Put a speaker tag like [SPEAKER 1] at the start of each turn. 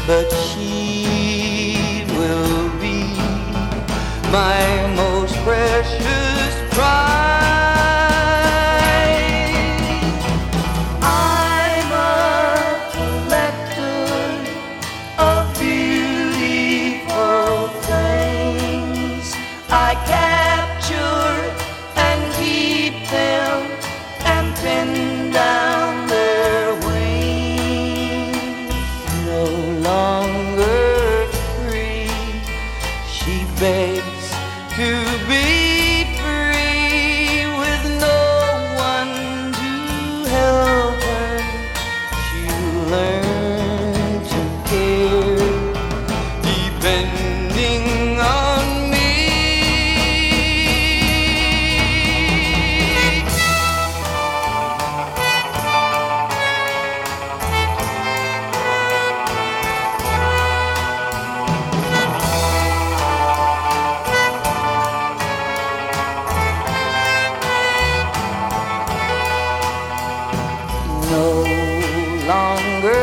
[SPEAKER 1] but she will be my most precious prize. I'm a collector of beautiful things. I capture and keep them and pin down their wings. No longer free, she begs to be free with no one to help her. She'll learn to care depending on me. No longer